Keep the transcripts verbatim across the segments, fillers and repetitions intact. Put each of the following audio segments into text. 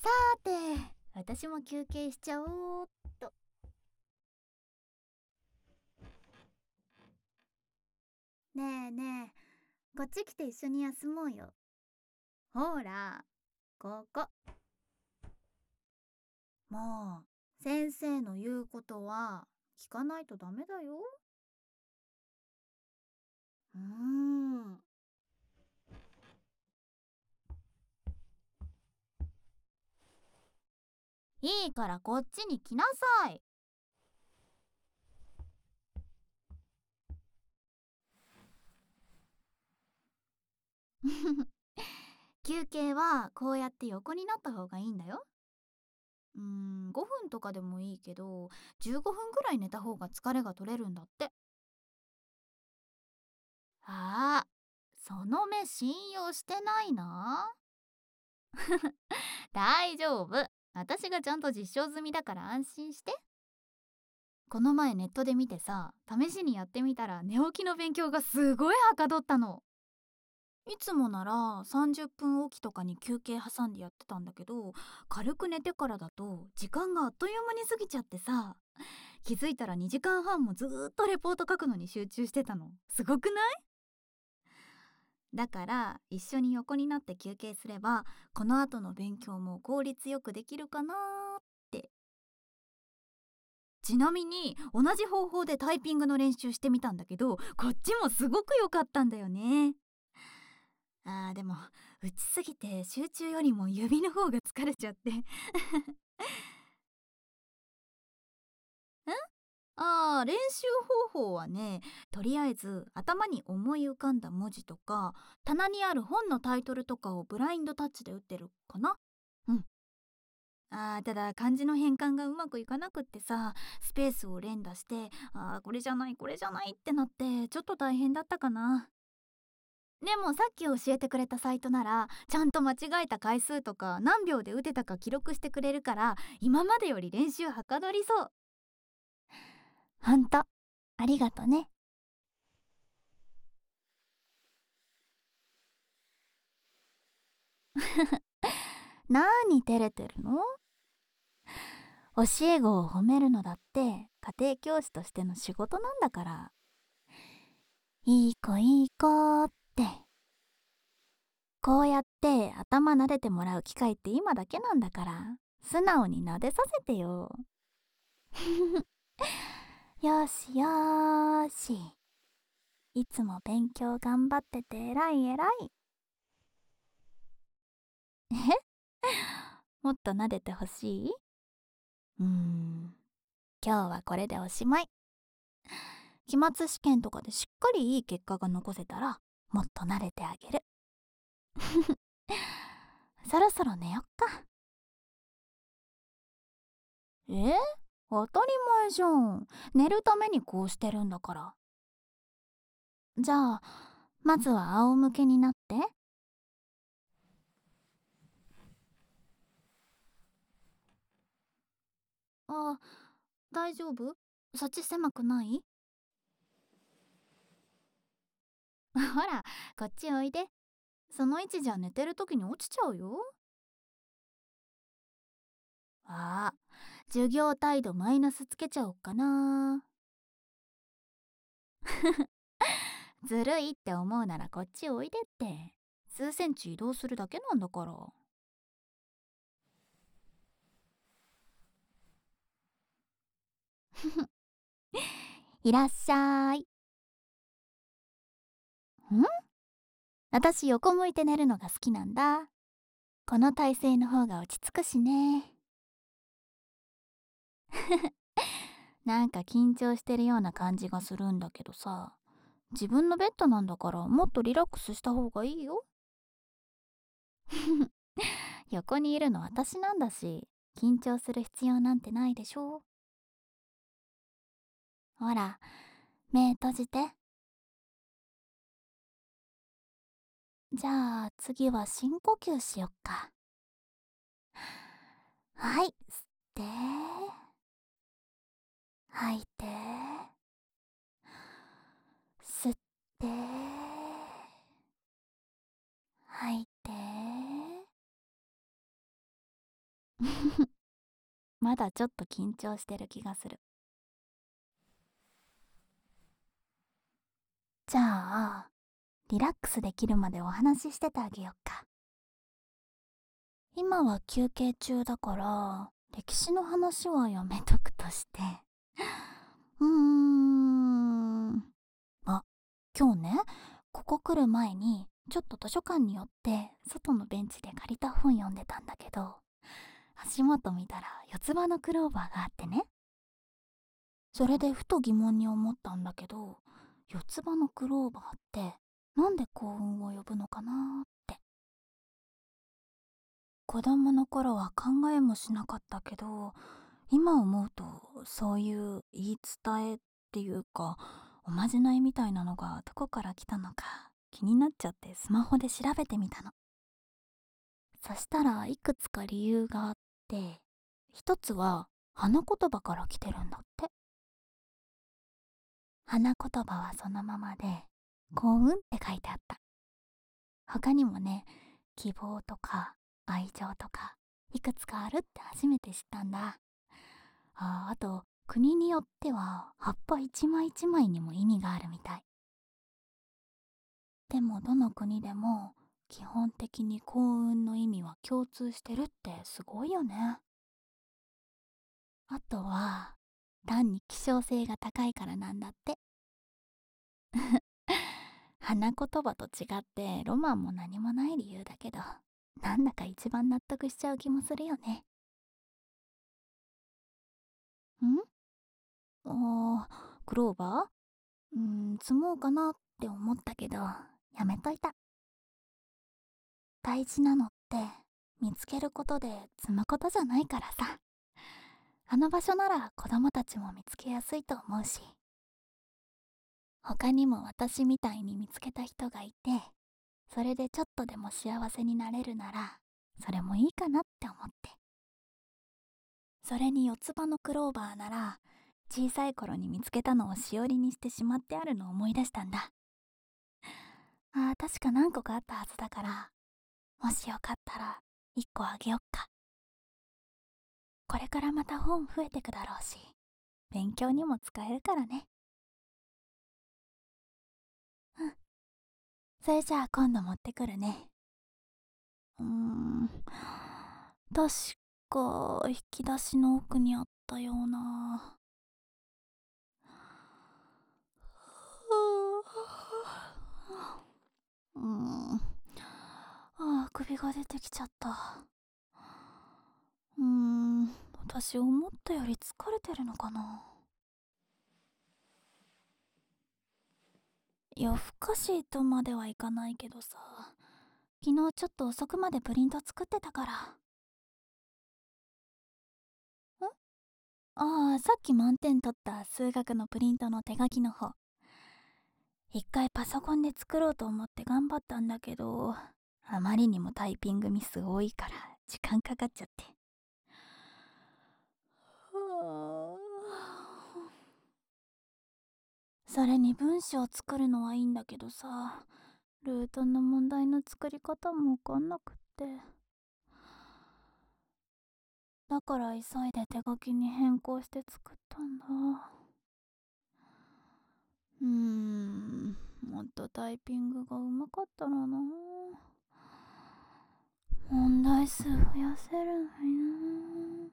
さーて、私も休憩しちゃおうっと。ねえねえ、こっち来て一緒に休もうよ。ほら、ここ。もう、先生の言うことは聞かないとダメだよ。うーん。いいからこっちに来なさい。休憩はこうやって横になった方がいいんだよ。うーん、ごふんとかでもいいけど、じゅうごふんぐらい寝た方が疲れが取れるんだって。ああ、その目信用してないな。大丈夫。私がちゃんと実証済みだから安心して。この前ネットで見てさ、試しにやってみたら寝起きの勉強がすごいはかどったの。いつもならさんじゅっぷんおきとかに休憩挟んでやってたんだけど、軽く寝てからだと時間があっという間に過ぎちゃってさ、気づいたらにじかんはんもずーっとレポート書くのに集中してたの。すごくない？だから一緒に横になって休憩すれば、この後の勉強も効率よくできるかなーって。ちなみに同じ方法でタイピングの練習してみたんだけど、こっちもすごく良かったんだよね。あーでも打ちすぎて集中よりも指の方が疲れちゃって。んあー練習方法はね、とりあえず頭に思い浮かんだ文字とか棚にある本のタイトルとかをブラインドタッチで打ってるかな。うん。あーただ漢字の変換がうまくいかなくってさ、スペースを連打して、あーこれじゃないこれじゃないってなってちょっと大変だったかな。でもさっき教えてくれたサイトならちゃんと間違えた回数とか何秒で打てたか記録してくれるから、今までより練習はかどりそう。ほんとありがとね。なーに照れてるの？教え子を褒めるのだって家庭教師としての仕事なんだから。いい子いい子って、こうやって頭撫でてもらう機会って今だけなんだから、素直に撫でさせてよ。よしよーし、いつも勉強頑張ってて偉い偉い。えもっと撫でてほしい？うーん、今日はこれでおしまい。期末試験とかでしっかりいい結果が残せたら、もっと撫でてあげる。そろそろ寝よっか。え当たり前じゃん。寝るためにこうしてるんだから。じゃあまずは仰向けになって。あ、大丈夫？そっち狭くない？ほら、こっちおいで。その位置じゃ寝てる時に落ちちゃうよ。ああ、授業態度マイナスつけちゃおっかな。ずるいって思うならこっちおいでって。数センチ移動するだけなんだから。いらっしゃい。ん？私横向いて寝るのが好きなんだ。この体勢の方が落ち着くしね。なんか緊張してるような感じがするんだけどさ、自分のベッドなんだからもっとリラックスした方がいいよ。横にいるの私なんだし、緊張する必要なんてないでしょ。ほら、目閉じて。じゃあ次は深呼吸しよっか。はい、吸って吐いて、吸って吐いて。 まだちょっと緊張してる気がする。じゃあ、リラックスできるまでお話ししててあげよっか。今は休憩中だから、歴史の話はやめとくとして。うーん。あ、今日ね、ここ来る前に、ちょっと図書館に寄って、外のベンチで借りた本読んでたんだけど、足元見たら四つ葉のクローバーがあってね。それでふと疑問に思ったんだけど、四つ葉のクローバーってなんで幸運を呼ぶのかなーって。子供の頃は考えもしなかったけど、今思うとそういう言い伝えっていうか、おまじないみたいなのがどこから来たのか気になっちゃってスマホで調べてみたの。そしたらいくつか理由があって、一つは花言葉から来てるんだって。花言葉はそのままで、幸運って書いてあった。他にもね、希望とか愛情とかいくつかあるって初めて知ったんだ。ああと国によっては葉っぱ一枚一枚にも意味があるみたい。でもどの国でも基本的に幸運の意味は共通してるってすごいよね。あとは単に希少性が高いからなんだって。花言葉と違ってロマンも何もない理由だけど、なんだか一番納得しちゃう気もするよね。んあー、クローバー、うーん、積もうかなって思ったけど、やめといた。大事なのって見つけることで積むことじゃないからさ。あの場所なら子供たちも見つけやすいと思うし、他にも私みたいに見つけた人がいて、それでちょっとでも幸せになれるなら、それもいいかなって思って。それに四つ葉のクローバーなら、小さい頃に見つけたのをしおりにしてしまってあるのを思い出したんだ。あー、確か何個かあったはずだから、もしよかったら一個あげよっか。これからまた本増えてくだろうし、勉強にも使えるからね。うん。それじゃあ今度持ってくるね。うーん。確か、引き出しの奥にあったような。うーん。ああ、首が出てきちゃった。うーん。私思ったより疲れてるのかな。夜更かしとまではいかないけどさ、昨日ちょっと遅くまでプリント作ってたから。んああ、さっき満点取った数学のプリントの手書きの方。一回パソコンで作ろうと思って頑張ったんだけど、あまりにもタイピングミス多いから時間かかっちゃって。はあ、それに文章作るのはいいんだけどさ、ルートの問題の作り方もわかんなくって。だから急いで手書きに変更して作ったんだ。うーん、もっとタイピングがうまかったらな。問題数増やせるのに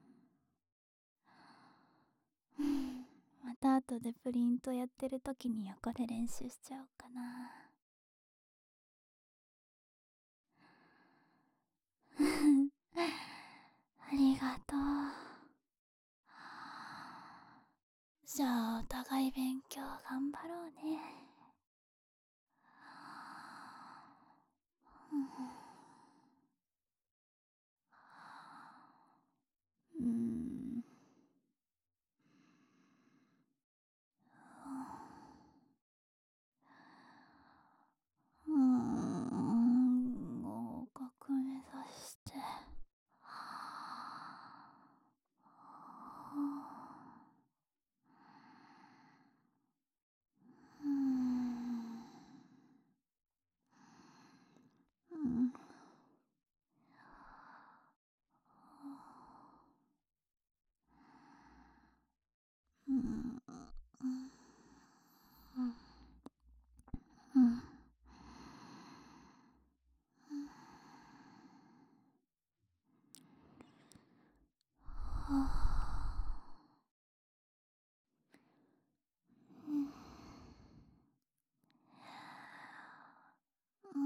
な。また後でプリントやってる時に横で練習しちゃおうかな。ありがとう。じゃあお互い勉強頑張ろうね。うーん。 うん。